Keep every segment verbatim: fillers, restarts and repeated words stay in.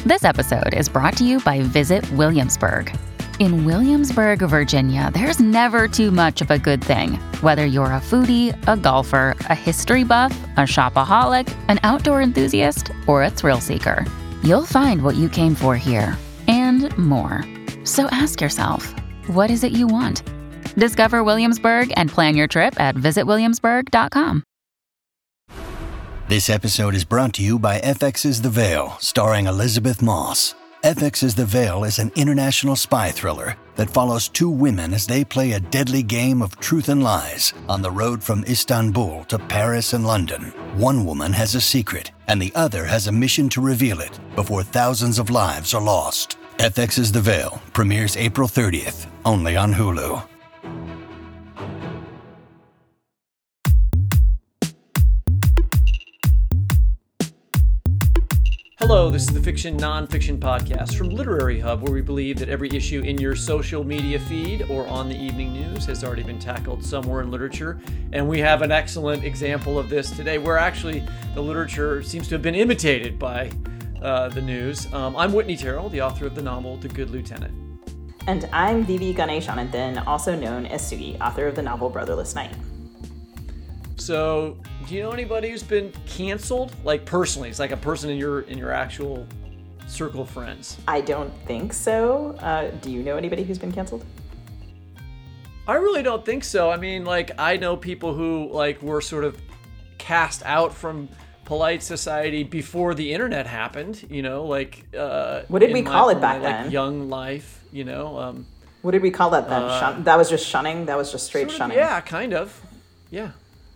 This episode is brought to you by Visit Williamsburg. In Williamsburg, Virginia, there's never too much of a good thing. Whether you're a foodie, a golfer, a history buff, a shopaholic, an outdoor enthusiast, or a thrill seeker, you'll find what you came for here and more. So ask yourself, what is it you want? Discover Williamsburg and plan your trip at visit williamsburg dot com. This episode is brought to you by F X's The Veil, starring Elizabeth Moss. F X's The Veil is an international spy thriller that follows two women as they play a deadly game of truth and lies on the road from Istanbul to Paris and London. One woman has a secret, and the other has a mission to reveal it before thousands of lives are lost. F X's The Veil premieres April thirtieth, only on Hulu. Hello, this is the Fiction Nonfiction Podcast from Literary Hub, where we believe that every issue in your social media feed or on the evening news has already been tackled somewhere in literature. And we have an excellent example of this today, where actually the literature seems to have been imitated by uh, the news. Um, I'm Whitney Terrell, the author of the novel The Good Lieutenant. And I'm Vivi Ganeshananthan, also known as Sugi, author of the novel Brotherless Night. So, do you know anybody who's been canceled? Like personally, it's like a person in your in your actual circle of friends. I don't think so. Uh, do you know anybody who's been canceled? I really don't think so. I mean, like, I know people who like were sort of cast out from polite society before the internet happened. You know, like uh, what did we my, call it back my, then? Like young life. You know, um, what did we call that then? Uh, Shun- that was just shunning. That was just straight sort of, shunning. Yeah, kind of. Yeah.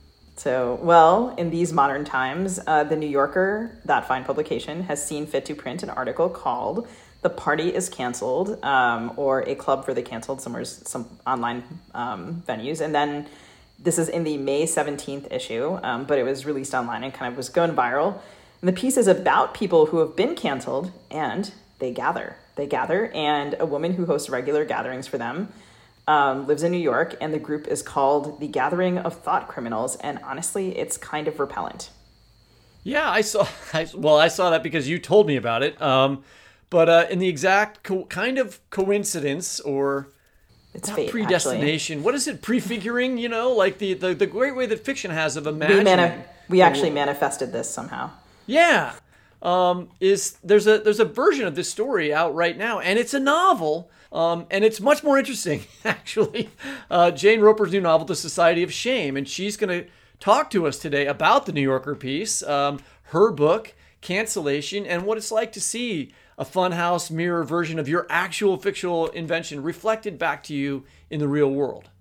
So, well, in these modern times, uh, The New Yorker, that fine publication, has seen fit to print an article called "The Party is Canceled," um, or "A Club for the Canceled," somewhere, some online um, venues. And then this is in the May seventeenth issue, um, but it was released online and kind of was going viral. And the piece is about people who have been canceled, and they gather. They gather, and a woman who hosts regular gatherings for them Um, lives in New York, and the group is called The Gathering of Thought Criminals, and honestly, it's kind of repellent. Yeah, I saw. I, well, I saw that because you told me about it. Um, but uh, in the exact co- kind of coincidence, or it's not fate, predestination. Actually. What is it? Prefiguring? You know, like the, the, the great way that fiction has of imagining. We, mani- we actually manifested this somehow. Yeah, um, is there's a there's a version of this story out right now, and it's a novel. Um, and it's much more interesting, actually. Uh, Jane Roper's new novel, The Society of Shame. And she's going to talk to us today about the New Yorker piece, um, her book, Cancellation, and what it's like to see a funhouse mirror version of your actual fictional invention reflected back to you in the real world.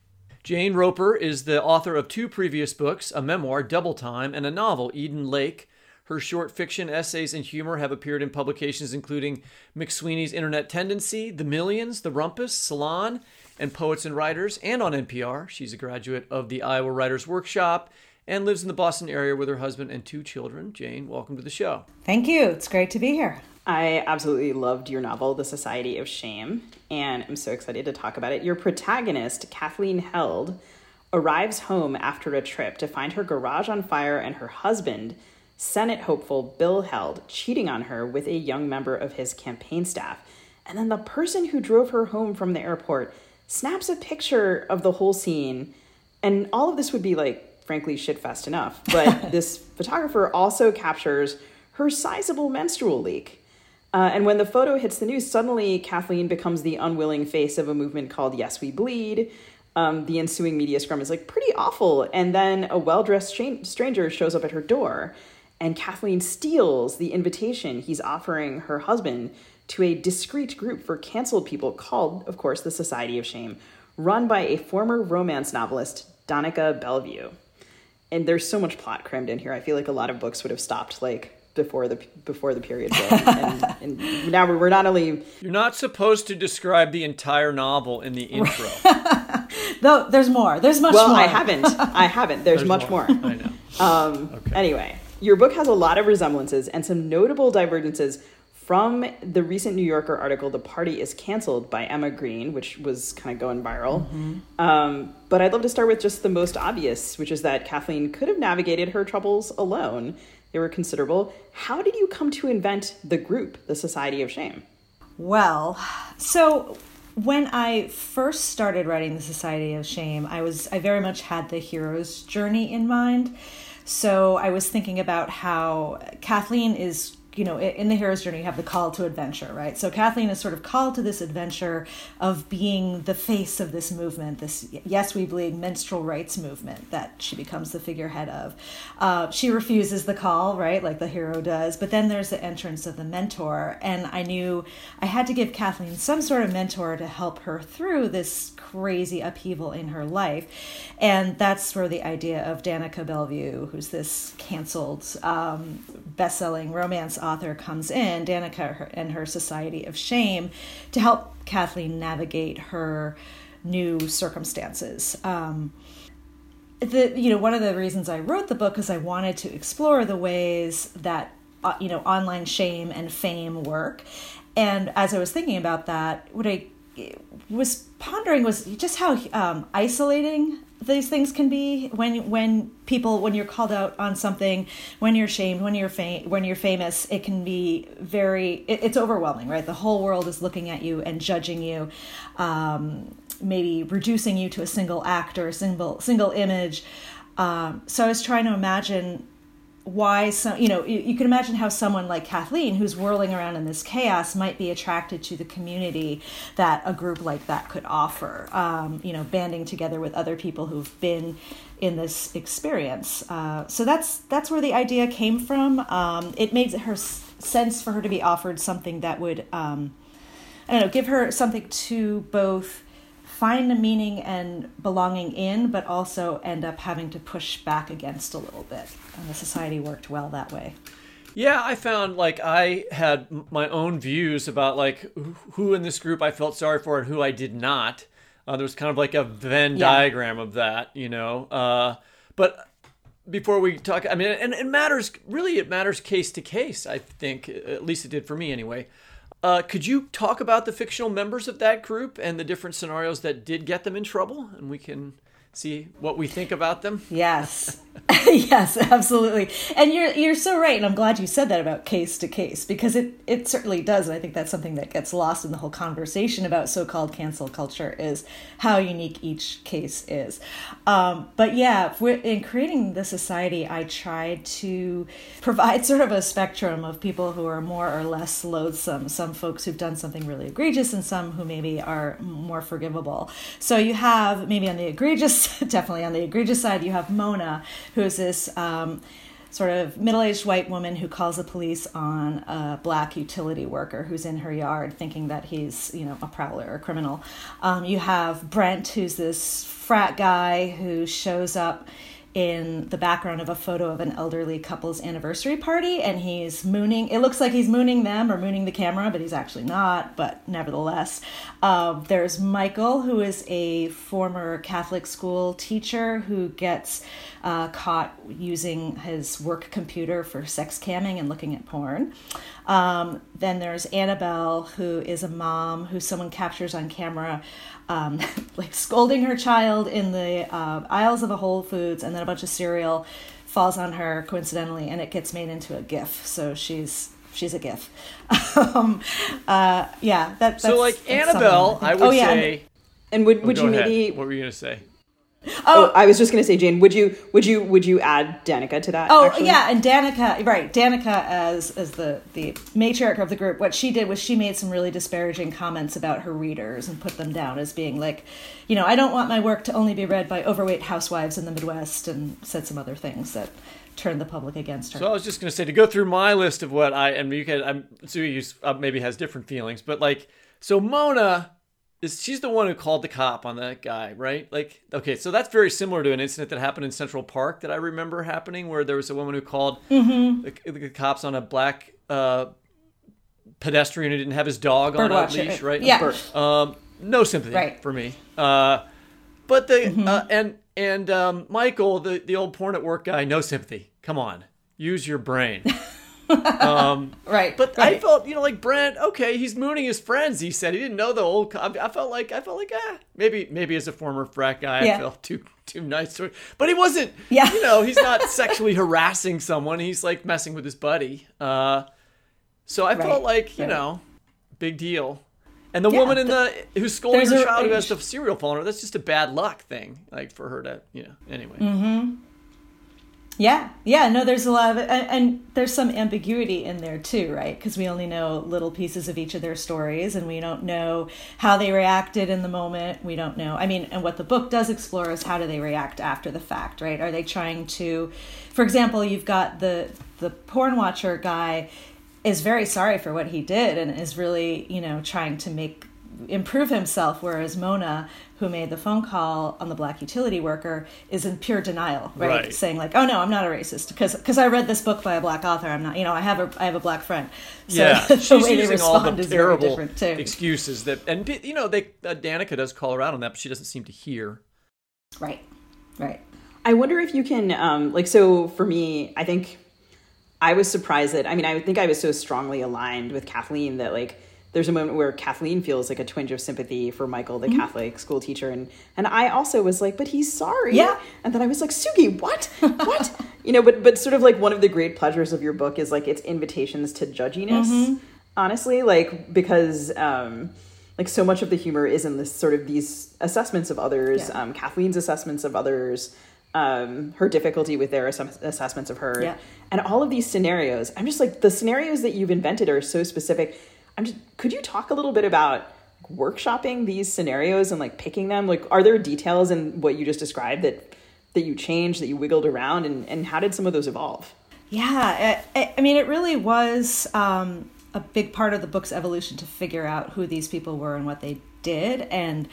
Jane Roper is the author of two previous books, a memoir, Double Time, and a novel, Eden Lake. Her short fiction, essays, and humor have appeared in publications including McSweeney's Internet Tendency, The Millions, The Rumpus, Salon, and Poets and Writers, and on N P R. She's a graduate of the Iowa Writers Workshop and lives in the Boston area with her husband and two children. Jane, welcome to the show. Thank you. It's great to be here. I absolutely loved your novel, The Society of Shame, and I'm so excited to talk about it. Your protagonist, Kathleen Held, arrives home after a trip to find her garage on fire and her husband, Senate hopeful Bill Held, cheating on her with a young member of his campaign staff. And then the person who drove her home from the airport snaps a picture of the whole scene. And all of this would be, like, frankly, shit-fest enough. But this photographer also captures her sizable menstrual leak. Uh, and when the photo hits the news, suddenly Kathleen becomes the unwilling face of a movement called Yes, We Bleed. Um, the ensuing media scrum is, like, pretty awful. And then a well-dressed stra- stranger shows up at her door. And Kathleen steals the invitation he's offering her husband to a discreet group for canceled people called, of course, the Society of Shame, run by a former romance novelist, Donica Bellevue. And there's so much plot crammed in here. I feel like a lot of books would have stopped, like, before the before the period broke. and, and now we're, we're not only... You're not supposed to describe the entire novel in the intro. No, there's more. There's much well, more. Well, I haven't. I haven't. There's, There's much more. more. I know. Um, okay. Anyway, your book has a lot of resemblances and some notable divergences from the recent New Yorker article, The Party is Canceled by Emma Green, which was kind of going viral. Mm-hmm. Um, but I'd love to start with just the most obvious, which is that Kathleen could have navigated her troubles alone. They were considerable. How did you come to invent the group, the Society of Shame? Well, so when I first started writing the Society of Shame, I was I very much had the hero's journey in mind. So I was thinking about how Kathleen is, you know, in the hero's journey, you have the call to adventure, right? So Kathleen is sort of called to this adventure of being the face of this movement, this Yes We Bleed menstrual rights movement that she becomes the figurehead of. Uh, she refuses the call, right, like the hero does, but then there's the entrance of the mentor, and I knew I had to give Kathleen some sort of mentor to help her through this crazy upheaval in her life, and that's where the idea of Danica Bellevue, who's this canceled um, best-selling romance author, comes in, Danica and her Society of Shame, to help Kathleen navigate her new circumstances. Um, the you know one of the reasons I wrote the book is I wanted to explore the ways that uh, you know online shame and fame work, and as I was thinking about that, what I was pondering was just how um, isolating these things can be when when people when you're called out on something, when you're shamed, when you're fam- when you're famous. It can be very it, it's overwhelming, right? The whole world is looking at you and judging you, um, maybe reducing you to a single act or a single single image. Um, so I was trying to imagine why some, you know, you, you can imagine how someone like Kathleen, who's whirling around in this chaos, might be attracted to the community that a group like that could offer, um, you know, banding together with other people who've been in this experience. Uh, so that's that's where the idea came from. Um, it made her sense for her to be offered something that would, um, I don't know, give her something to both find a meaning and belonging in, but also end up having to push back against a little bit. And the society worked well that way. Yeah, I found like I had my own views about like who in this group I felt sorry for and who I did not. Uh, there was kind of like a Venn Yeah. diagram of that, you know. Uh, but before we talk, I mean, and it matters, really it matters case to case, I think, at least it did for me anyway. Uh, could you talk about the fictional members of that group and the different scenarios that did get them in trouble? And we can see what we think about them. Yes. Yes, absolutely. And you're you're so right. And I'm glad you said that about case to case, because it, it certainly does. And I think that's something that gets lost in the whole conversation about so-called cancel culture, is how unique each case is. Um, but yeah, in creating the society, I tried to provide sort of a spectrum of people who are more or less loathsome. Some folks who've done something really egregious and some who maybe are more forgivable. So you have maybe on the egregious, definitely on the egregious side, you have Mona, who's this um, sort of middle-aged white woman who calls the police on a black utility worker who's in her yard thinking that he's, you know, a prowler or a criminal. Um, you have Brent, who's this frat guy who shows up in the background of a photo of an elderly couple's anniversary party, and he's mooning. It looks like he's mooning them or mooning the camera, but he's actually not, but nevertheless. Uh, there's Michael, who is a former Catholic school teacher who gets uh, caught using his work computer for sex camming and looking at porn. Um, then there's Annabelle, who is a mom who someone captures on camera Um, like scolding her child in the uh, aisles of a Whole Foods, and then a bunch of cereal falls on her coincidentally, and it gets made into a GIF. So she's she's a GIF. um, uh, yeah, that, that's so like that's Annabelle, I, I would oh, yeah, say. and, and would oh, would you ahead. maybe? What were you gonna say? Oh, I was just going to say, Jane, would you would you would you add Danica to that? Oh, actually? yeah, and Danica, right, Danica as as the, the matriarch of the group, what she did was she made some really disparaging comments about her readers and put them down as being like, you know, I don't want my work to only be read by overweight housewives in the Midwest, and said some other things that turned the public against her. So I was just going to say, to go through my list of what I, and you can, I'm, Sue uh, maybe has different feelings, but like, so Mona, is she's the one who called the cop on that guy, right? Like, okay, so that's very similar to an incident that happened in Central Park that I remember happening, where there was a woman who called mm-hmm. the, the cops on a black uh, pedestrian who didn't have his dog Bird on a watcher. leash, right? Yeah. Um, no sympathy Right. for me. Uh, but the Mm-hmm. uh, and and um, Michael, the the old porn at work guy, no sympathy. Come on, use your brain. Um, right. But right. I felt, you know, like Brent, okay, he's mooning his friends. He said he didn't know the old. Co- I felt like, I felt like, ah, maybe, maybe as a former frat guy, yeah. I felt too, too nice to it. But he wasn't, yeah. you know, he's not sexually harassing someone. He's like messing with his buddy. Uh, so I right. felt like, you right. know, big deal. And the yeah, woman in the, the who's scolding her a, child who has the cereal falling her, that's just a bad luck thing. Like for her to, you know, anyway. Mm-hmm. Yeah, yeah, no, there's a lot of it. And, and there's some ambiguity in there too, right? Because we only know little pieces of each of their stories and we don't know how they reacted in the moment. We don't know. I mean, and what the book does explore is how do they react after the fact, right? Are they trying to, for example, you've got the the porn watcher guy is very sorry for what he did and is really, you know, trying to make improve himself, whereas Mona, who made the phone call on the black utility worker, is in pure denial, right? right. Saying like, "Oh no, I'm not a racist because because I read this book by a black author. I'm not, you know, I have a I have a black friend." So yeah, the she's way they using all respond the is very terrible different too. excuses that, and you know, they uh, Danica does call her out on that, but she doesn't seem to hear. Right, right. I wonder if you can, um, like, so for me, I think I was surprised that, I mean, I think I was so strongly aligned with Kathleen that, like, there's a moment where Kathleen feels like a twinge of sympathy for Michael, the mm-hmm. Catholic school teacher. And, and I also was like, but he's sorry. Yeah. And then I was like, Sugi, what? What? you know, but, but sort of like one of the great pleasures of your book is like its invitations to judginess, mm-hmm. honestly, like, because, um, like so much of the humor is in this sort of these assessments of others, yeah. um, Kathleen's assessments of others, um, her difficulty with their ass- assessments of her. Yeah. And all of these scenarios, I'm just like, the scenarios that you've invented are so specific. I'm just, could you talk a little bit about workshopping these scenarios and like picking them? Like, are there details in what you just described that, that you changed, that you wiggled around, and, and how did some of those evolve? Yeah. I, I mean, it really was, um, a big part of the book's evolution to figure out who these people were and what they did. And,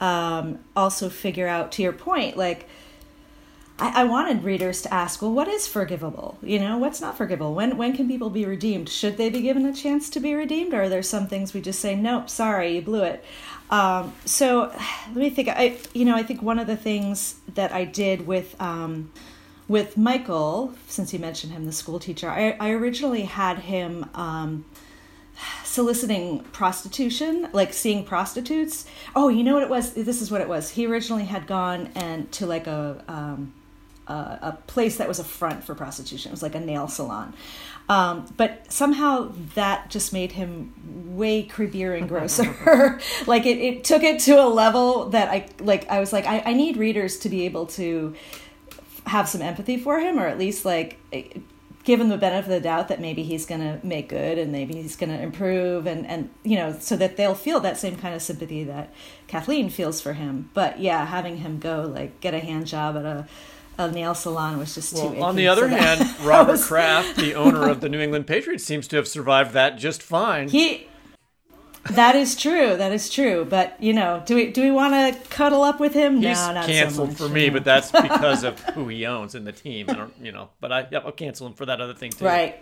um, also figure out, to your point, like, I, I wanted readers to ask, well, what is forgivable? You know, what's not forgivable? When when can people be redeemed? Should they be given a chance to be redeemed? Or are there some things we just say, nope, sorry, you blew it? Um, so let me think. I, you know, I think one of the things that I did with um, with Michael, since you mentioned him, the school teacher, I, I originally had him um, soliciting prostitution, like seeing prostitutes. Oh, you know what it was? This is what it was. He originally had gone and to like a... Um, Uh, a place that was a front for prostitution. It was like a nail salon. Um, but somehow that just made him way creepier and grosser. like it, it took it to a level that I like. I was like, I, I need readers to be able to have some empathy for him, or at least like give him the benefit of the doubt that maybe he's going to make good and maybe he's going to improve, and, and, you know, so that they'll feel that same kind of sympathy that Kathleen feels for him. But yeah, having him go like get a hand job at a A nail salon was just well, too icky. On the other so hand, Robert was... Kraft, the owner of the New England Patriots, seems to have survived that just fine. He, that is true. That is true. But you know, do we do we want to cuddle up with him? He's no, not canceled so much, for me, know. but that's because of who he owns in the team. I don't, you know, but I, yeah, I'll cancel him for that other thing too. Right.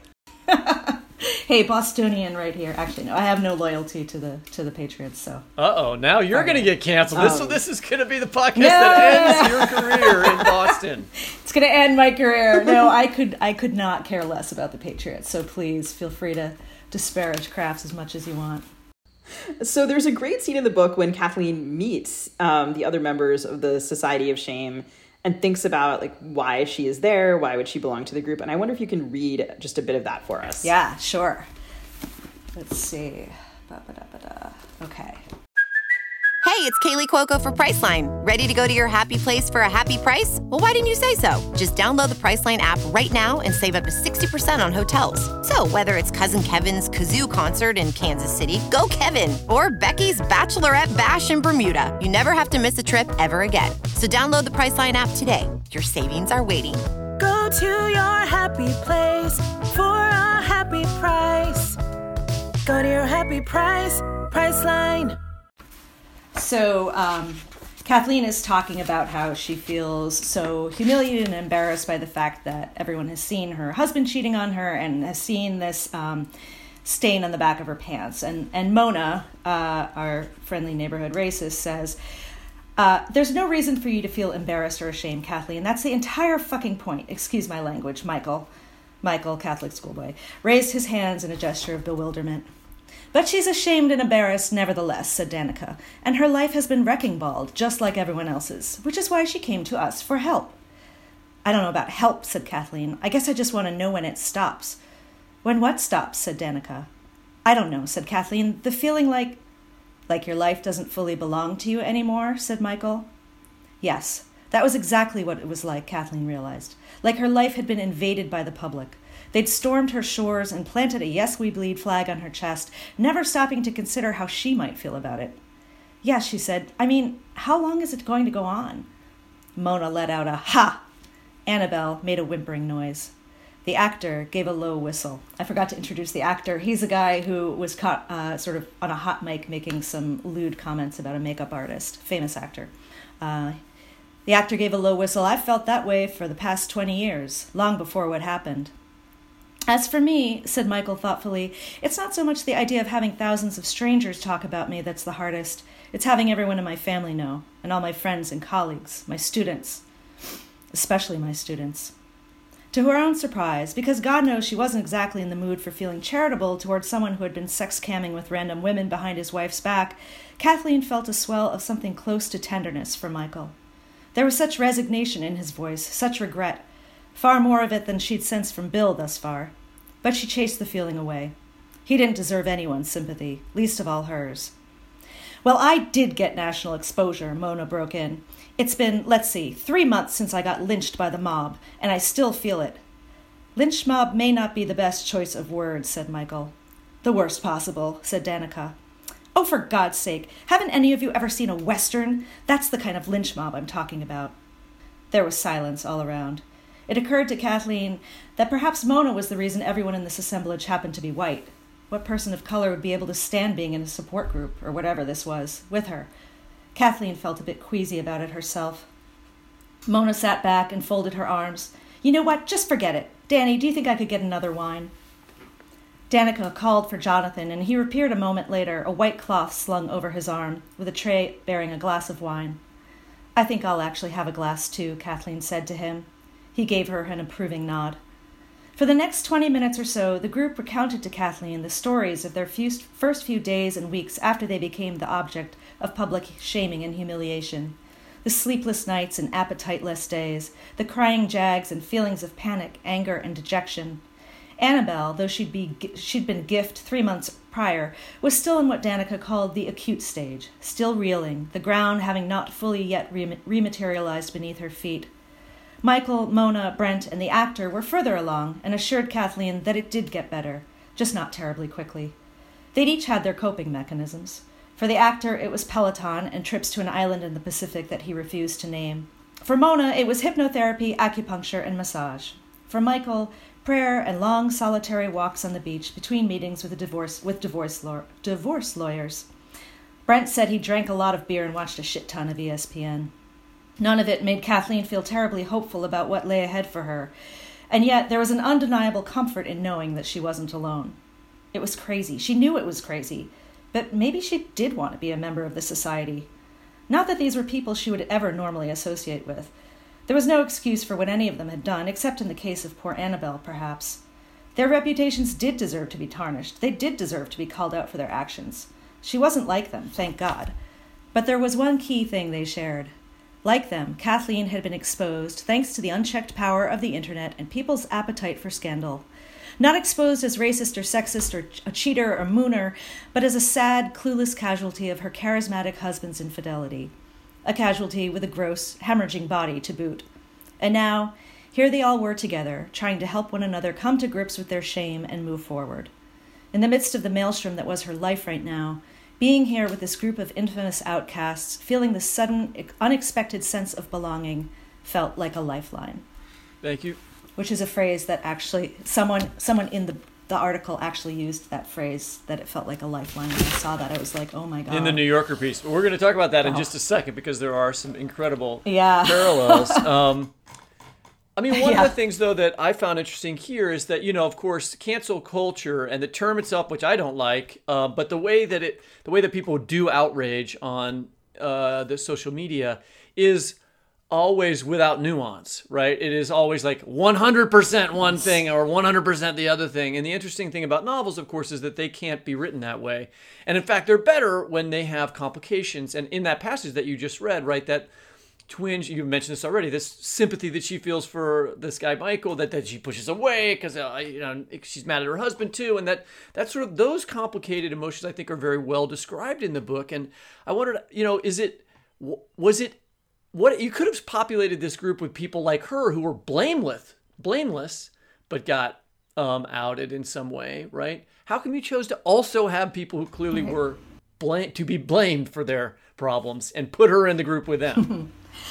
Hey, Bostonian right here. Actually, no, I have no loyalty to the to the Patriots. So. Uh oh, now you're okay. going to get canceled. This, um, so this is going to be the podcast no, that ends no, no. your career in Boston. It's going to end my career. No, I could I could not care less about the Patriots. So please feel free to disparage Crafts as much as you want. So there's a great scene in the book when Kathleen meets um, the other members of the Society of Shame and thinks about like why she is there, why would she belong to the group, and I wonder if you can read just a bit of that for us. Yeah, sure. Let's see. Ba-ba-da-ba-da. Okay. Hey, it's Kaylee Cuoco for Priceline. Ready to go to your happy place for a happy price? Well, why didn't you say so? Just download the Priceline app right now and save up to sixty percent on hotels. So whether it's Cousin Kevin's Kazoo Concert in Kansas City, go Kevin, or Becky's Bachelorette Bash in Bermuda, you never have to miss a trip ever again. So download the Priceline app today. Your savings are waiting. Go to your happy place for a happy price. Go to your happy price, Priceline. So um, Kathleen is talking about how she feels so humiliated and embarrassed by the fact that everyone has seen her husband cheating on her and has seen this um, stain on the back of her pants. And, and Mona, uh, our friendly neighborhood racist, says, uh, there's no reason for you to feel embarrassed or ashamed, Kathleen. That's the entire fucking point. Excuse my language, Michael. Michael, Catholic schoolboy, raised his hands in a gesture of bewilderment. But she's ashamed and embarrassed nevertheless, said Danica, and her life has been wrecking balled, just like everyone else's, which is why she came to us for help. I don't know about help, said Kathleen. I guess I just want to know when it stops. When what stops, said Danica. I don't know, said Kathleen. The feeling like... Like your life doesn't fully belong to you anymore, said Michael. Yes, that was exactly what it was like, Kathleen realized. Like her life had been invaded by the public. They'd stormed her shores and planted a Yes We Bleed flag on her chest, never stopping to consider how she might feel about it. Yes, she said. I mean, how long is it going to go on? Mona let out a ha. Annabelle made a whimpering noise. The actor gave a low whistle. I forgot to introduce the actor. He's a guy who was caught uh, sort of on a hot mic making some lewd comments about a makeup artist, famous actor. Uh, the actor gave a low whistle. I've felt that way for the past twenty years, long before what happened. As for me, said Michael thoughtfully, it's not so much the idea of having thousands of strangers talk about me that's the hardest. It's having everyone in my family know, and all my friends and colleagues, my students, especially my students. To her own surprise, because God knows she wasn't exactly in the mood for feeling charitable towards someone who had been sex-camming with random women behind his wife's back, Kathleen felt a swell of something close to tenderness for Michael. There was such resignation in his voice, such regret, far more of it than she'd sensed from Bill thus far. But she chased the feeling away. He didn't deserve anyone's sympathy, least of all hers. Well, I did get national exposure, Mona broke in. It's been, let's see, three months since I got lynched by the mob, and I still feel it. Lynch mob may not be the best choice of words, said Michael. The worst possible, said Danica. Oh, for God's sake, haven't any of you ever seen a Western? That's the kind of lynch mob I'm talking about. There was silence all around. It occurred to Kathleen that perhaps Mona was the reason everyone in this assemblage happened to be white. What person of color would be able to stand being in a support group, or whatever this was, with her? Kathleen felt a bit queasy about it herself. Mona sat back and folded her arms. You know what? Just forget it. Danny, do you think I could get another wine? Danica called for Jonathan, and he appeared a moment later, a white cloth slung over his arm, with a tray bearing a glass of wine. I think I'll actually have a glass too, Kathleen said to him. He gave her an approving nod. For the next twenty minutes or so, the group recounted to Kathleen the stories of their few, first few days and weeks after they became the object of public shaming and humiliation. The sleepless nights and appetiteless days, the crying jags and feelings of panic, anger, and dejection. Annabelle, though she'd, be, she'd been gift three months prior, was still in what Danica called the acute stage, still reeling, the ground having not fully yet rematerialized beneath her feet. Michael, Mona, Brent, and the actor were further along and assured Kathleen that it did get better, just not terribly quickly. They'd each had their coping mechanisms. For the actor, it was Peloton and trips to an island in the Pacific that he refused to name. For Mona, it was hypnotherapy, acupuncture, and massage. For Michael, prayer and long solitary walks on the beach between meetings with, a divorce, with divorce, law, divorce lawyers. Brent said he drank a lot of beer and watched a shit ton of E S P N. None of it made Kathleen feel terribly hopeful about what lay ahead for her, and yet there was an undeniable comfort in knowing that she wasn't alone. It was crazy. She knew it was crazy, but maybe she did want to be a member of the society. Not that these were people she would ever normally associate with. There was no excuse for what any of them had done, except in the case of poor Annabelle, perhaps. Their reputations did deserve to be tarnished. They did deserve to be called out for their actions. She wasn't like them, thank God. But there was one key thing they shared. Like them, Kathleen had been exposed thanks to the unchecked power of the internet and people's appetite for scandal. Not exposed as racist or sexist or a cheater or mooner, but as a sad, clueless casualty of her charismatic husband's infidelity. A casualty with a gross, hemorrhaging body to boot. And now, here they all were together, trying to help one another come to grips with their shame and move forward. In the midst of the maelstrom that was her life right now, being here with this group of infamous outcasts, feeling the sudden, unexpected sense of belonging, felt like a lifeline. Thank you. Which is a phrase that actually, someone someone in the, the article actually used that phrase, that it felt like a lifeline. When I saw that, I was like, oh my God. In the New Yorker piece. But we're going to talk about that in oh. just a second, because there are some incredible yeah. parallels. Um, I mean, one yeah. of the things, though, that I found interesting here is that, you know, of course, cancel culture and the term itself, which I don't like, uh, but the way that it, the way that people do outrage on uh, the social media is always without nuance, right? It is always like one hundred percent one thing or one hundred percent the other thing. And the interesting thing about novels, of course, is that they can't be written that way. And in fact, they're better when they have complications. And in that passage that you just read, right, that twinge, you mentioned this already, this sympathy that she feels for this guy, Michael, that, that she pushes away because, uh, you know, she's mad at her husband too. And that, that sort of, those complicated emotions, I think, are very well described in the book. And I wondered, you know, is it, was it, what you could have populated this group with people like her who were blameless, blameless, but got um, outed in some way, right? How come you chose to also have people who clearly were blame to be blamed for their problems and put her in the group with them?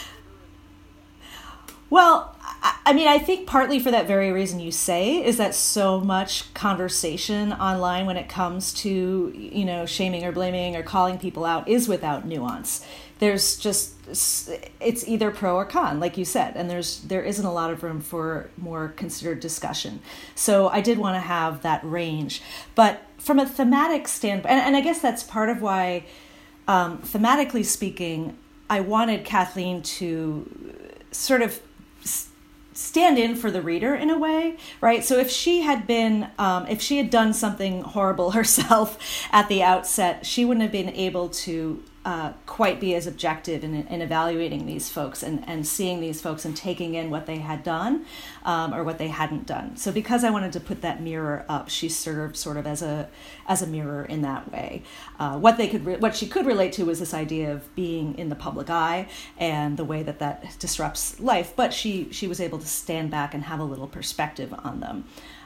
Well, I mean, I think partly for that very reason you say, is that so much conversation online when it comes to, you know, shaming or blaming or calling people out is without nuance. There's just, it's either pro or con, like you said, and there's there isn't a lot of room for more considered discussion. So I did want to have that range. But from a thematic standpoint, and, and I guess that's part of why, um, thematically speaking, I wanted Kathleen to sort of stand in for the reader in a way, right? So if she had been, um, if she had done something horrible herself at the outset, she wouldn't have been able to uh, quite be as objective in, in evaluating these folks and, and seeing these folks and taking in what they had done um, or what they hadn't done. So because I wanted to put that mirror up, she served sort of as a as a mirror in that way. Uh, what they could, re- what she could relate to was this idea of being in the public eye and the way that that disrupts life. But she she was able to stand back and have a little perspective on them.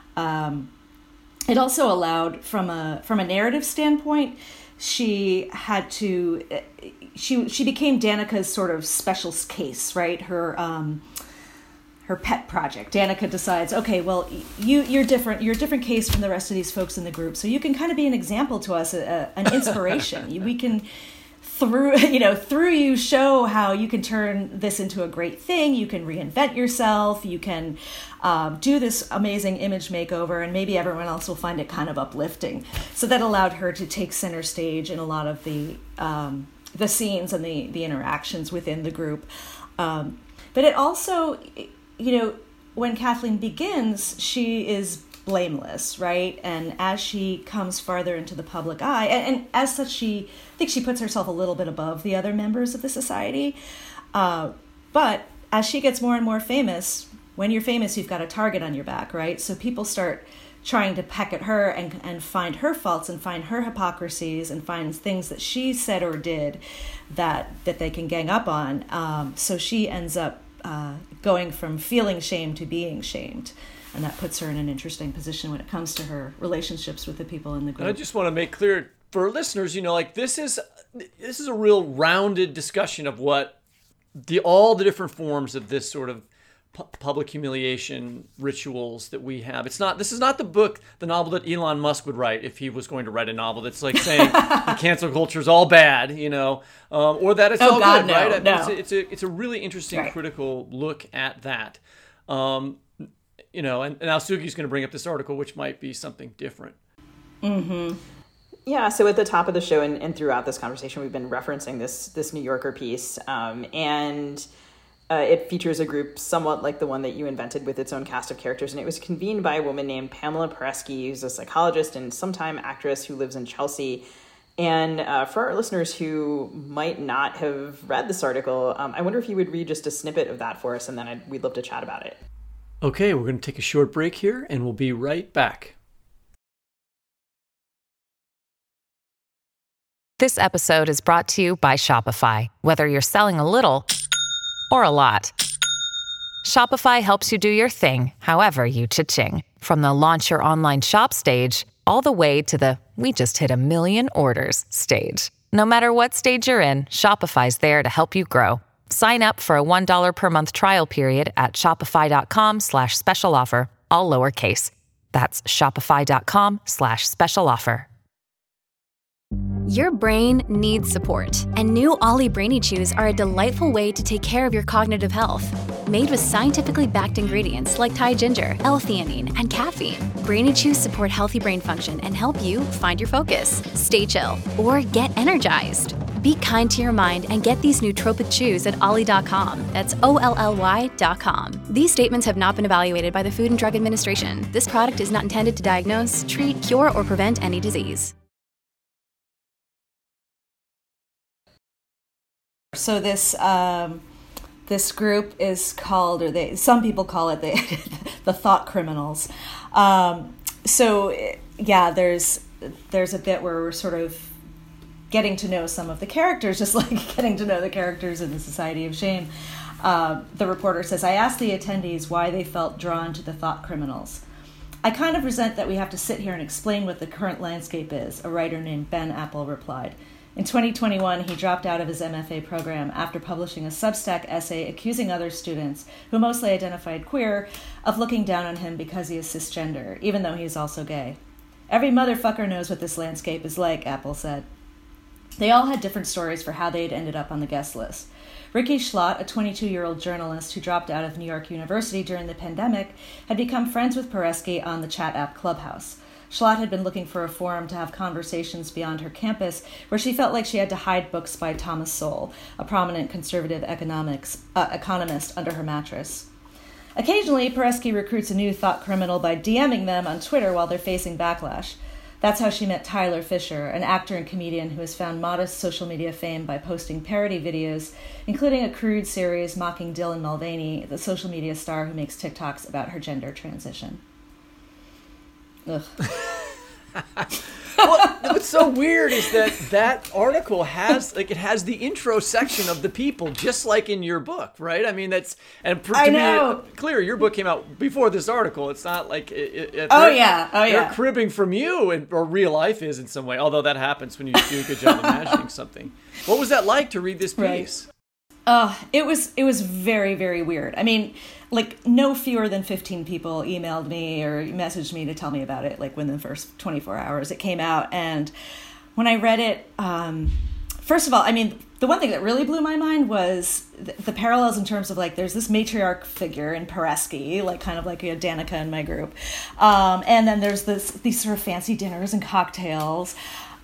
Um, it also allowed, from a from a narrative standpoint, she had to, she she became Danica's sort of special case, right? Her um, her pet project. Danica decides, okay, well, you you're different. You're a different case from the rest of these folks in the group, so you can kind of be an example to us, a, a, an inspiration. We can, through you know through you, show how you can turn this into a great thing. You can reinvent yourself. You can um, do this amazing image makeover, and maybe everyone else will find it kind of uplifting. So that allowed her to take center stage in a lot of the um, the scenes and the the interactions within the group. Um, but it also, you know, when Kathleen begins, she is blameless, right? And as she comes farther into the public eye, and, and as such, she I think she puts herself a little bit above the other members of the society. Uh, but as she gets more and more famous, when you're famous, you've got a target on your back, right? So people start trying to peck at her and and find her faults and find her hypocrisies and find things that she said or did that that they can gang up on. Um, so she ends up uh, going from feeling shame to being shamed. And that puts her in an interesting position when it comes to her relationships with the people in the group. And I just want to make clear for listeners, you know, like this is this is a real rounded discussion of what the all the different forms of this sort of pu- public humiliation rituals that we have. It's not this is not the book, the novel that Elon Musk would write if he was going to write a novel that's like saying the cancel culture is all bad, you know, um, or that it's oh, all God, good, no, right? No. It's a, it's a it's a really interesting, right. critical look at that. Um, You know, and, and now Suki's going to bring up this article, which might be something different. Mm-hmm. Yeah, so at the top of the show and, and throughout this conversation, we've been referencing this this New Yorker piece. Um, and uh, it features a group somewhat like the one that you invented with its own cast of characters. And it was convened by a woman named Pamela Paresky, who's a psychologist and sometime actress who lives in Chelsea. And uh, for our listeners who might not have read this article, um, I wonder if you would read just a snippet of that for us, and then I'd, we'd love to chat about it. Okay, we're going to take a short break here, and we'll be right back. This episode is brought to you by Shopify. Whether you're selling a little or a lot, Shopify helps you do your thing, however you cha-ching. From the launch your online shop stage, all the way to the we just hit a million orders stage. No matter what stage you're in, Shopify's there to help you grow. Sign up for a one dollar per month trial period at shopify.com slash special offer, all lowercase. That's shopify.com slash special offer. Your brain needs support, and new Ollie Brainy Chews are a delightful way to take care of your cognitive health. Made with scientifically backed ingredients like Thai ginger, L-theanine, and caffeine, Brainy Chews support healthy brain function and help you find your focus, stay chill, or get energized. Be kind to your mind and get these nootropic chews at olly dot com. That's O L L Y dot com. These statements have not been evaluated by the Food and Drug Administration. This product is not intended to diagnose, treat, cure, or prevent any disease. So this um, this group is called, or they some people call it the the thought criminals. Um, so yeah, there's there's a bit where we're sort of getting to know some of the characters, just like getting to know the characters in the Society of Shame. Uh, the reporter says, I asked the attendees why they felt drawn to the thought criminals. I kind of resent that we have to sit here and explain what the current landscape is, a writer named Ben Apple replied. In twenty twenty-one, he dropped out of his M F A program after publishing a Substack essay accusing other students, who mostly identified queer, of looking down on him because he is cisgender, even though he is also gay. Every motherfucker knows what this landscape is like, Apple said. They all had different stories for how they had ended up on the guest list. Ricky Schlott, a twenty-two-year-old journalist who dropped out of New York University during the pandemic, had become friends with Paresky on the chat app Clubhouse. Schlott had been looking for a forum to have conversations beyond her campus, where she felt like she had to hide books by Thomas Sowell, a prominent conservative economics uh, economist, under her mattress. Occasionally, Paresky recruits a new thought criminal by DMing them on Twitter while they're facing backlash. That's how she met Tyler Fisher, an actor and comedian who has found modest social media fame by posting parody videos, including a crude series mocking Dylan Mulvaney, the social media star who makes TikToks about her gender transition. Ugh. Well, what's so weird is that that article has like it has the intro section of the people, just like in your book, right? I mean, that's and to I know. be clear, your book came out before this article. It's not like it, it, oh yeah, oh yeah, they're cribbing from you, and or real life is in some way. Although that happens when you do a good job imagining something. What was that like to read this piece? Right. Uh, it was it was very, very weird. I mean, like no fewer than fifteen people emailed me or messaged me to tell me about it, like within the first twenty-four hours it came out. And when I read it, um, first of all, I mean, the one thing that really blew my mind was the, the parallels in terms of like, there's this matriarch figure in Paresky, like kind of like we had Danica in my group. Um, and then there's this these sort of fancy dinners and cocktails.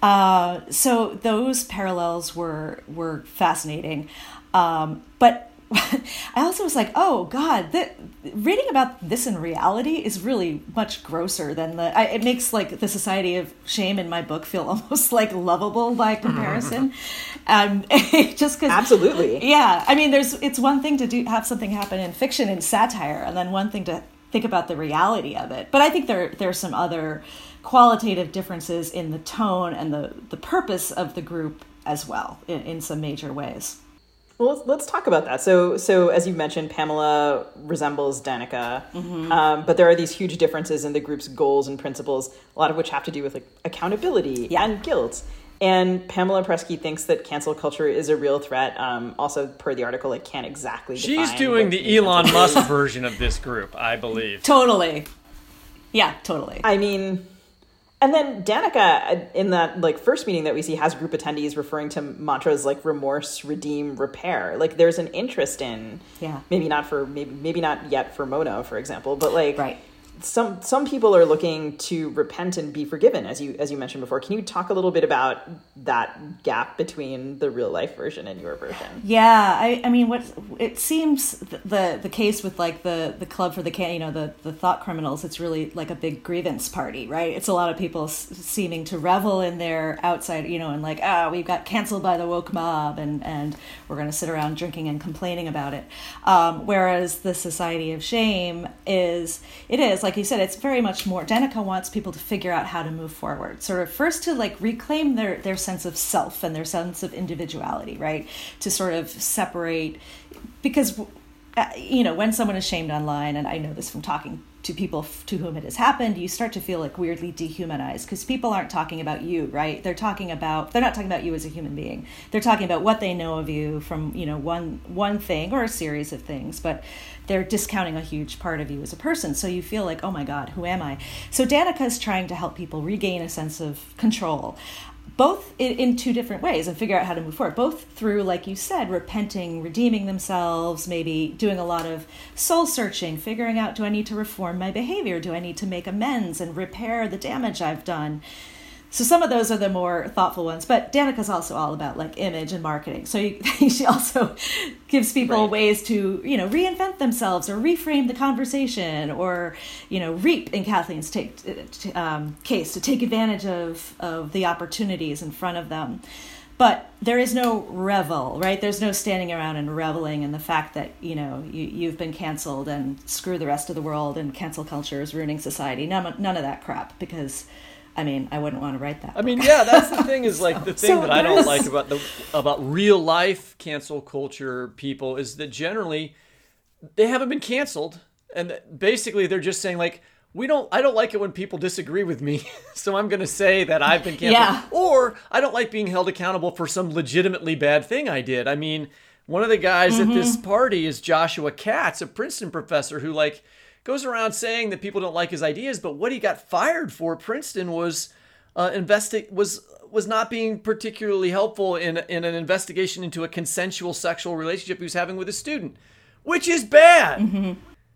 Uh, so those parallels were were fascinating. Um, but I also was like, oh God, the, reading about this in reality is really much grosser than the, I, it makes like the Society of Shame in my book feel almost like lovable by comparison. um, just cause Absolutely. Yeah. I mean, there's, it's one thing to do, have something happen in fiction and satire, and then one thing to think about the reality of it. But I think there, there are some other qualitative differences in the tone and the, the purpose of the group as well in, in some major ways. Well, let's, let's talk about that. So, so as you mentioned, Pamela resembles Danica, mm-hmm. um, but there are these huge differences in the group's goals and principles, a lot of which have to do with like accountability yeah. and guilt. And Pamela Paresky thinks that cancel culture is a real threat. Um, also, per the article, it can't exactly define. She's doing the Elon Musk version of this group, I believe. Totally. Yeah, totally. I mean... And then Danica, in that like first meeting that we see, has group attendees referring to mantras like remorse, redeem, repair. Like there's an interest in, yeah, maybe not for maybe maybe not yet for Mona, for example, but like right. some some people are looking to repent and be forgiven, as you as you mentioned before. Can you talk a little bit about that gap between the real life version and your version? Yeah, I, I mean, what it seems the the case with like the the club for the can you know the the thought criminals, it's really like a big grievance party, right? It's a lot of people s- seeming to revel in their outside, you know, and like ah, we got canceled by the woke mob, and and we're going to sit around drinking and complaining about it. Um, whereas the Society of Shame is it is. Like you said, it's very much more, Danica wants people to figure out how to move forward, sort of first to like reclaim their, their sense of self and their sense of individuality, right? To sort of separate, because, uh, you know, when someone is shamed online, and I know this from talking to people f- to whom it has happened, you start to feel like weirdly dehumanized because people aren't talking about you, right? They're talking about, they're not talking about you as a human being. They're talking about what they know of you from, you know, one one thing or a series of things, but they're discounting a huge part of you as a person. So you feel like, oh my God, who am I? So Danica is trying to help people regain a sense of control, both in, in two different ways, and figure out how to move forward, both through, like you said, repenting, redeeming themselves, maybe doing a lot of soul searching, figuring out, do I need to reform my behavior? Do I need to make amends and repair the damage I've done? so some of those are the more thoughtful ones, but Danica's also all about like image and marketing. So you, she also gives people Right. ways to, you know, reinvent themselves or reframe the conversation, or, you know, reap in Kathleen's take, um, case to take advantage of, of the opportunities in front of them. But there is no revel, right? There's no standing around and reveling in the fact that, you know, you, you've been canceled and screw the rest of the world and cancel culture is ruining society. None, none of that crap, because, I mean, I wouldn't want to write that. I mean, yeah, that's the thing is like the thing So that I don't there's- like about the about real life cancel culture people is that generally they haven't been canceled, and basically they're just saying like, we don't, I don't like it when people disagree with me, so I'm going to say that I've been canceled. Yeah. Or I don't like being held accountable for some legitimately bad thing I did. I mean, one of the guys Mm-hmm. at this party is Joshua Katz, a Princeton professor who like goes around saying that people don't like his ideas, but what he got fired for at Princeton was uh, investi- was was not being particularly helpful in in an investigation into a consensual sexual relationship he was having with a student, which is bad. Mm-hmm.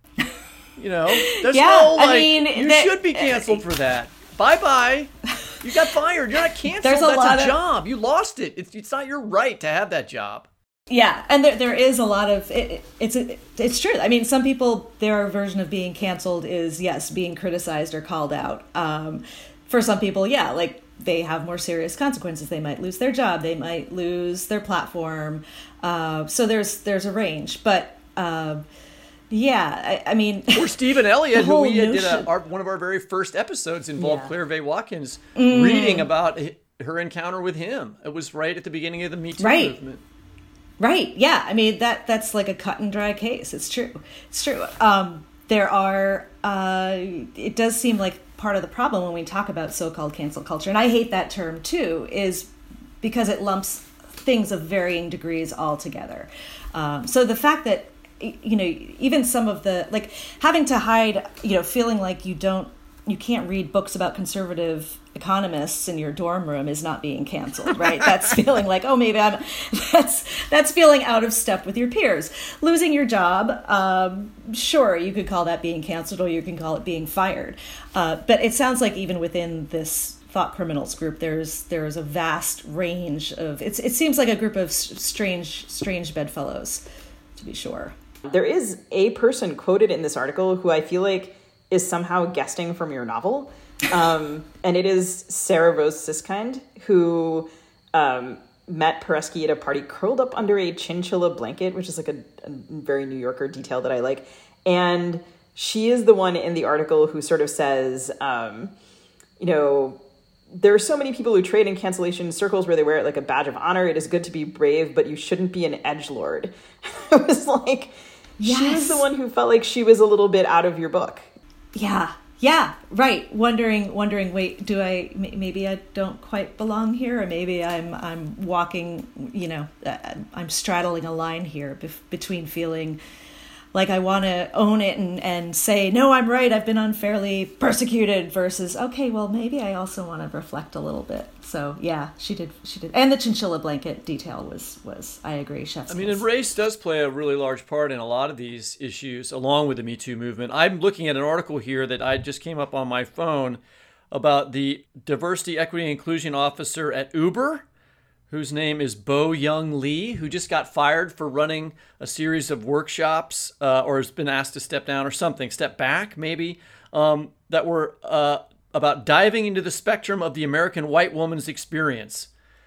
You know, there's Yeah, no I like mean, you that- should be canceled for that. Bye bye. You got fired. You're not canceled. There's a That's lot a of- job. You lost it. It's it's not your right to have that job. Yeah, and there there is a lot of it, it- it's it's true. I mean, some people, their version of being canceled is yes, being criticized or called out. Um, for some people, yeah, like they have more serious consequences. They might lose their job. They might lose their platform. Uh, so there's there's a range, but. Um, Yeah, I, I mean, Or Stephen Elliott, the who whole we did notion- a, our, one of our very first episodes involved Yeah. Claire Vaye Watkins Mm. reading about hi- her encounter with him. It was right at the beginning of the Me Too Right. movement. right? Yeah, I mean that that's like a cut and dry case. It's true. It's true. Um, there are. Uh, it does seem like part of the problem when we talk about so-called cancel culture, and I hate that term too, is because it lumps things of varying degrees all together. Um, so the fact that, you know, even some of the, like, having to hide, you know, feeling like you don't, you can't read books about conservative economists in your dorm room is not being canceled, right? That's feeling like, oh, maybe I'm, that's, that's feeling out of step with your peers. Losing your job, um, sure, you could call that being canceled, or you can call it being fired. Uh, but it sounds like even within this thought criminals group, there's there's a vast range of, it's it seems like a group of s- strange, strange bedfellows, to be sure. There is a person quoted in this article who I feel like is somehow guesting from your novel. Um, and it is Sarah Rose Siskind, who um, met Paresky at a party curled up under a chinchilla blanket, which is like a, a very New Yorker detail that I like. And she is the one in the article who sort of says, um, you know, there are so many people who trade in cancellation circles where they wear it like a badge of honor. It is good to be brave, but you shouldn't be an edgelord. I was like, Yes. she was the one who felt like she was a little bit out of your book. Yeah, yeah, right. Wondering, wondering. Wait, do I? m- Maybe I don't quite belong here, or maybe I'm, I'm walking. You know, uh, I'm straddling a line here bef- between feeling like I want to own it and, and say, no, I'm right, I've been unfairly persecuted, versus, okay, well, maybe I also want to reflect a little bit. So yeah, she did, she did. And the chinchilla blanket detail was, was I agree, chef's I mean, kiss. and race does play a really large part in a lot of these issues, along with the Me Too movement. I'm looking at an article here that I just came up on my phone about the diversity, equity, and inclusion officer at Uber, whose name is Bo Young Lee, who just got fired for running a series of workshops, uh, or has been asked to step down or something, step back maybe, um, that were uh, about diving into the spectrum of the American white woman's experience.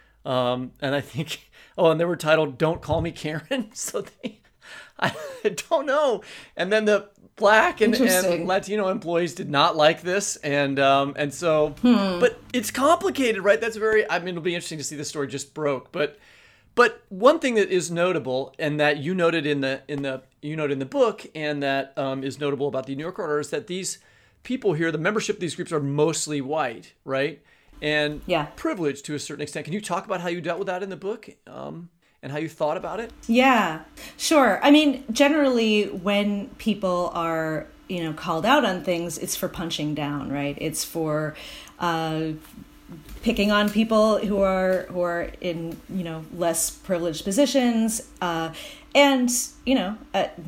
Um, and I think, oh, and they were titled "Don't Call Me Karen." So they, I don't know. And then the Black and, and Interesting. Latino employees did not like this, and um, and so, Hmm. but it's complicated, right? That's very. I mean, it'll be interesting to see the story just broke, but but one thing that is notable, and that you noted in the in the you noted in the book, and that um, is notable about the New York Order, is that these people here, the membership of these groups, are mostly white, right? And Yeah. privileged to a certain extent. Can you talk about how you dealt with that in the book, um, and how you thought about it? Yeah, sure. I mean, generally when people are, you know, called out on things, it's for punching down, right? It's for uh, picking on people who are who are in, you know, less privileged positions, uh, and you know, uh,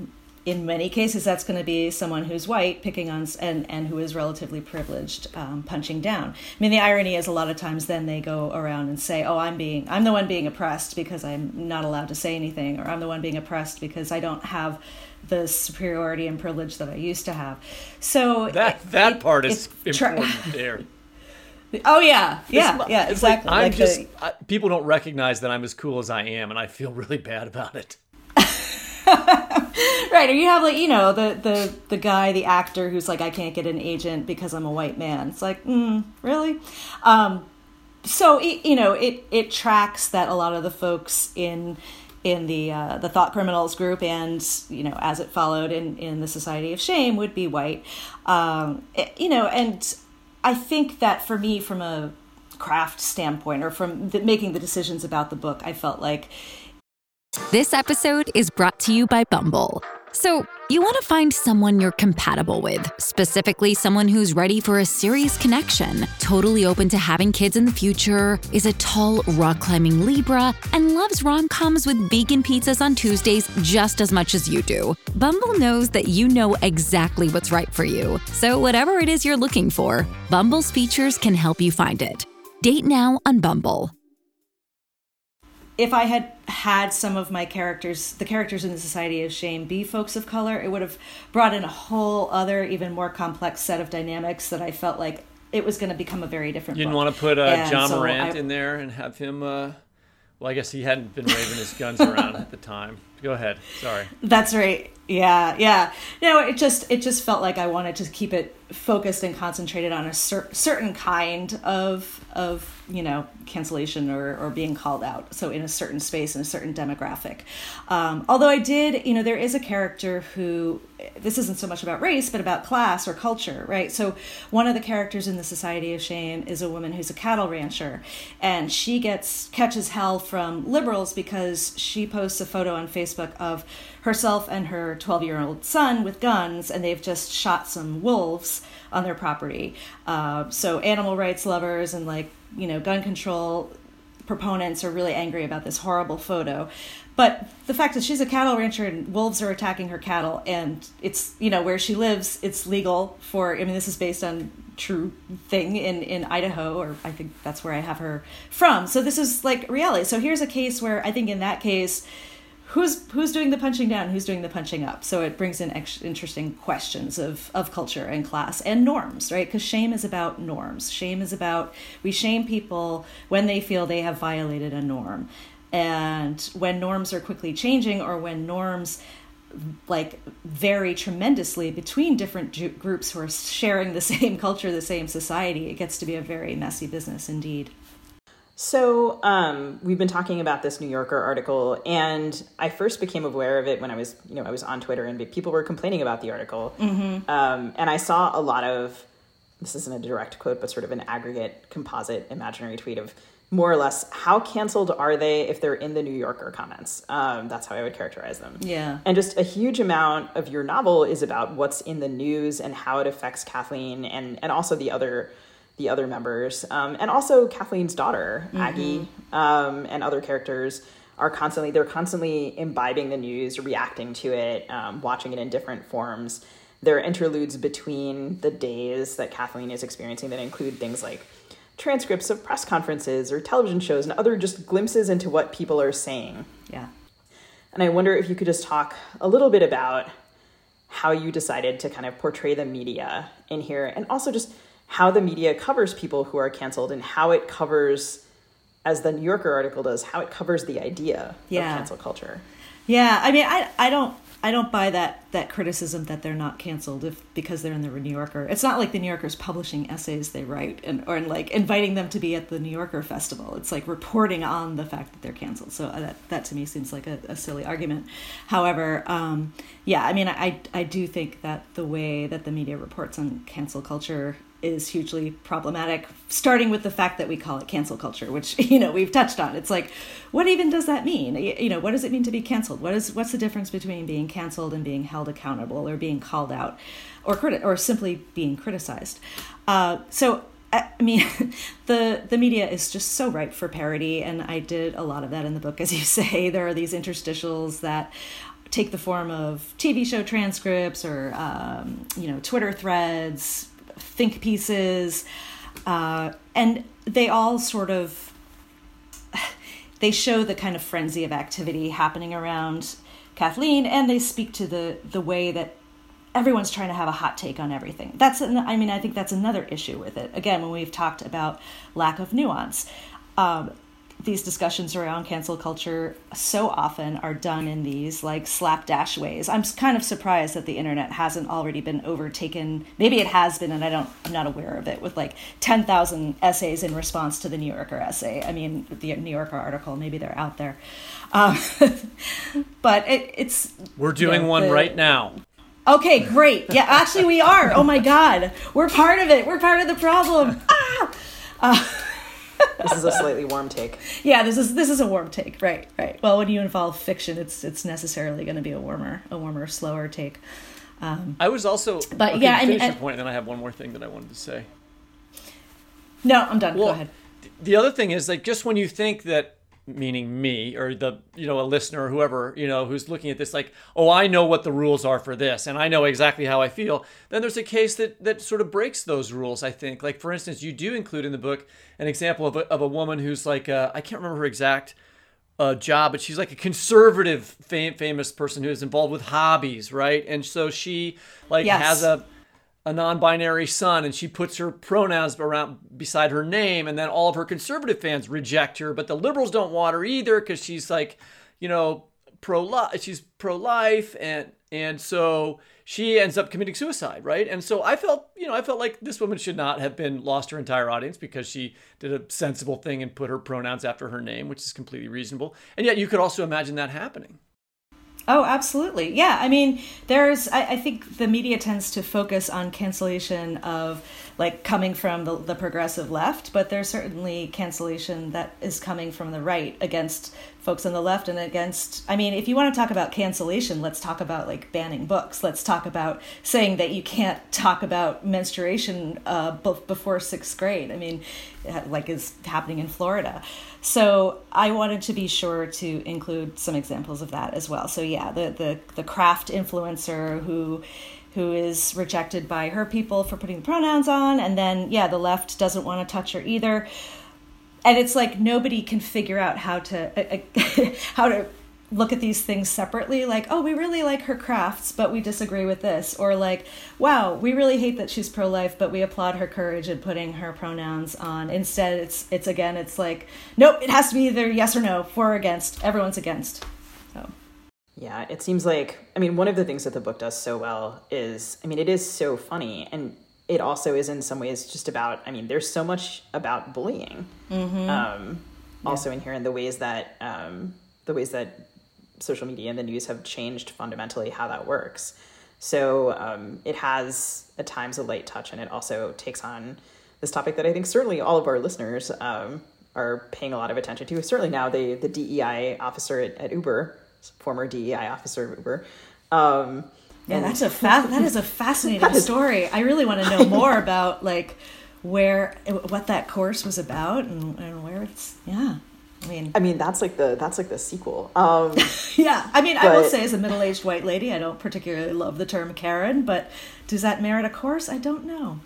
in many cases, that's going to be someone who's white picking on and and who is relatively privileged, um, punching down. I mean, the irony is a lot of times then they go around and say, "Oh, I'm being I'm the one being oppressed because I'm not allowed to say anything," or "I'm the one being oppressed because I don't have the superiority and privilege that I used to have." So that that it, part is tra- important there. Oh yeah, yeah, it's, yeah, it's exactly. Like I'm like just the, I, people don't recognize that I'm as cool as I am, and I feel really bad about it. Right, or you have like, you know, the, the, the guy, the actor who's like, I can't get an agent because I'm a white man. It's like, mm, really? Um, so, it, you know, it, it tracks that a lot of the folks in in the uh, the Thought Criminals group and, you know, as it followed in, in the Society of Shame would be white. Um, it, you know, and I think that for me, from a craft standpoint or from the, making the decisions about the book, I felt like this episode is brought to you by Bumble. So, you want to find someone you're compatible with, specifically someone who's ready for a serious connection, totally open to having kids in the future, is a tall, rock-climbing Libra, and loves rom-coms with vegan pizzas on Tuesdays just as much as you do. Bumble knows that you know exactly what's right for you. So, whatever it is you're looking for, Bumble's features can help you find it. Date now on Bumble. If I had had some of my characters, the characters in the Society of Shame, be folks of color, it would have brought in a whole other, even more complex set of dynamics that I felt like it was going to become a very different You didn't book. want to put uh, And John so Morant I, in there and have him, uh, well, I guess he hadn't been waving his guns around at the time. Go ahead. Sorry. That's right. Yeah, yeah. No, it just it just felt like I wanted to keep it focused and concentrated on a cer- certain kind of of you know cancellation or or being called out. So in a certain space, in a certain demographic. Um, although I did, you know, there is a character who, this isn't so much about race, but about class or culture, right? So one of the characters in the Society of Shame is a woman who's a cattle rancher, and she gets catches hell from liberals because she posts a photo on Facebook of herself and her twelve-year-old son with guns, and they've just shot some wolves on their property. Uh, so animal rights lovers and like, you know, gun control proponents are really angry about this horrible photo. But the fact is she's a cattle rancher and wolves are attacking her cattle, and it's, you know, where she lives, it's legal for, I mean, this is based on true thing in, in Idaho, or I think that's where I have her from. So this is like reality. So here's a case where I think in that case, who's who's doing the punching down, who's doing the punching up? So it brings in ex- interesting questions of, of culture and class and norms, right? Because shame is about norms. Shame is about, we shame people when they feel they have violated a norm. And when norms are quickly changing, or when norms like vary tremendously between different ju- groups who are sharing the same culture, the same society, it gets to be a very messy business indeed. So um, we've been talking about this New Yorker article, and I first became aware of it when I was, you know, I was on Twitter and people were complaining about the article. Mm-hmm. Um, and I saw a lot of, this isn't a direct quote, but sort of an aggregate composite imaginary tweet of more or less, how canceled are they if they're in the New Yorker comments? Um, that's how I would characterize them. Yeah. And just a huge amount of your novel is about what's in the news and how it affects Kathleen and, and also the other the other members. Um, and also Kathleen's daughter, mm-hmm. Aggie, um, and other characters are constantly, they're constantly imbibing the news, reacting to it, um, watching it in different forms. There are interludes between the days that Kathleen is experiencing that include things like transcripts of press conferences or television shows and other just glimpses into what people are saying. Yeah. And I wonder if you could just talk a little bit about how you decided to kind of portray the media in here, and also just how the media covers people who are canceled and how it covers, as the New Yorker article does, how it covers the idea yeah. of cancel culture. Yeah, I mean, I I don't I don't buy that that criticism that they're not canceled if because they're in the New Yorker. It's not like the New Yorker's publishing essays they write and or like inviting them to be at the New Yorker festival. It's like reporting on the fact that they're canceled. So that that to me seems like a, a silly argument. However, um, yeah, I mean, I I do think that the way that the media reports on cancel culture is hugely problematic, starting with the fact that we call it cancel culture, which, you know, we've touched on. It's like, what even does that mean? You know, what does it mean to be canceled? What is, what's the difference between being canceled and being held accountable or being called out or criti- or simply being criticized? Uh, so, I mean, the the media is just so ripe for parody, and I did a lot of that in the book, as you say. There are these interstitials that take the form of T V show transcripts or, um, you know, Twitter threads, think pieces, uh, and they all sort of, they show the kind of frenzy of activity happening around Kathleen, and they speak to the, the way that everyone's trying to have a hot take on everything. That's, an, I mean, I think that's another issue with it. Again, when we've talked about lack of nuance, um, these discussions around cancel culture so often are done in these like slapdash ways. I'm kind of surprised that the internet hasn't already been overtaken. Maybe it has been, and I don't, I'm not aware of it, with like ten thousand essays in response to the New Yorker essay. I mean, the New Yorker article, maybe they're out there. Um, but it, it's... We're doing you know, one the, right now. Okay, great. Yeah, actually we are. Oh my God. We're part of it. We're part of the problem. Ah! Uh, This is a slightly warm take. Yeah, this is this is a warm take. Right, right. Well, when you involve fiction, it's it's necessarily going to be a warmer, a warmer, slower take. Um, I was also, but okay, yeah, I finish mean, your point, and then I have one more thing that I wanted to say. No, I'm done. Well, Go ahead. The other thing is, like, just when you think that, meaning me or the, you know, a listener or whoever, you know, who's looking at this, like, oh, I know what the rules are for this, and I know exactly how I feel. Then there's a case that that sort of breaks those rules, I think. Like, for instance, you do include in the book an example of a, of a woman who's like, uh, I can't remember her exact uh, job, but she's like a conservative fam- famous person who is involved with hobbies, right? And so she like yes. has a a non-binary son, and she puts her pronouns around beside her name, and then all of her conservative fans reject her, but the liberals don't want her either because she's like, you know, pro-life, she's pro-life, and and so she ends up committing suicide, right? And so I felt, you know, I felt like this woman should not have been lost her entire audience because she did a sensible thing and put her pronouns after her name, which is completely reasonable. And yet you could also imagine that happening. Oh, absolutely. Yeah. I mean, there's, I, I think the media tends to focus on cancellation of like coming from the, the progressive left, but there's certainly cancellation that is coming from the right against folks on the left and against, I mean, if you want to talk about cancellation, let's talk about like banning books. Let's talk about saying that you can't talk about menstruation uh, b- before sixth grade. I mean, like is happening in Florida. So I wanted to be sure to include some examples of that as well. So yeah, the the, the craft influencer who who is rejected by her people for putting the pronouns on, and then yeah, the left doesn't want to touch her either. And it's like nobody can figure out how to uh, how to look at these things separately. Like, oh, we really like her crafts, but we disagree with this. Or like, wow, we really hate that she's pro-life, but we applaud her courage in putting her pronouns on. Instead, it's it's again, it's like, nope, it has to be either yes or no, for or against. Everyone's against. So. Yeah, it seems like, I mean, one of the things that the book does so well is, I mean, it is so funny, and it also is in some ways just about, I mean, there's so much about bullying. Mm-hmm. Um, also yeah. in here, in the ways that, um, the ways that social media and the news have changed fundamentally how that works. So um, it has at times a light touch, and it also takes on this topic that I think certainly all of our listeners um, are paying a lot of attention to. Certainly now the, the D E I officer at, at Uber, former D E I officer of Uber. Um, yeah, that's a fa- that is a fascinating is, story. I really want to know more about like where, what that course was about and, and where it's, yeah. I mean, I mean that's like the that's like the sequel. Um, yeah, I mean, but, I will say, as a middle-aged white lady, I don't particularly love the term Karen, but does that merit a course? I don't know.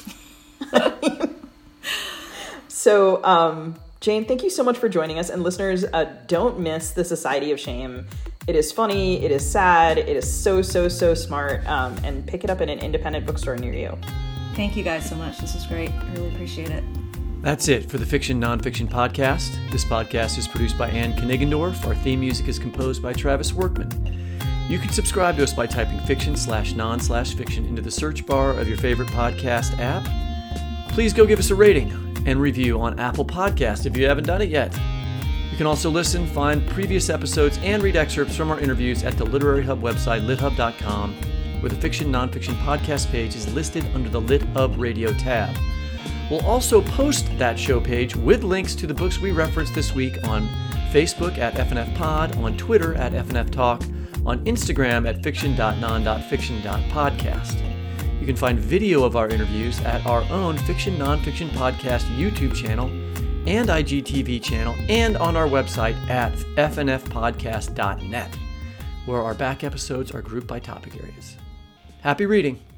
So, um, Jane, thank you so much for joining us, and listeners, uh, don't miss the Society of Shame. It is funny, it is sad, it is so so so smart, um, and pick it up in an independent bookstore near you. Thank you guys so much. This is great. I really appreciate it. That's it for the Fiction Nonfiction Podcast. This podcast is produced by Ann Kniggendorf. Our theme music is composed by Travis Workman. You can subscribe to us by typing fiction slash non slash fiction into the search bar of your favorite podcast app. Please go give us a rating and review on Apple Podcast if you haven't done it yet. You can also listen, find previous episodes, and read excerpts from our interviews at the Literary Hub website, lit hub dot com, where the Fiction Nonfiction Podcast page is listed under the Lit Hub Radio tab. We'll also post that show page with links to the books we referenced this week on Facebook at F N F Pod, on Twitter at F N F Talk, on Instagram at fiction dot non dot fiction dot podcast. You can find video of our interviews at our own Fiction Nonfiction Podcast YouTube channel and I G T V channel, and on our website at f n f podcast dot net. where our back episodes are grouped by topic areas. Happy reading!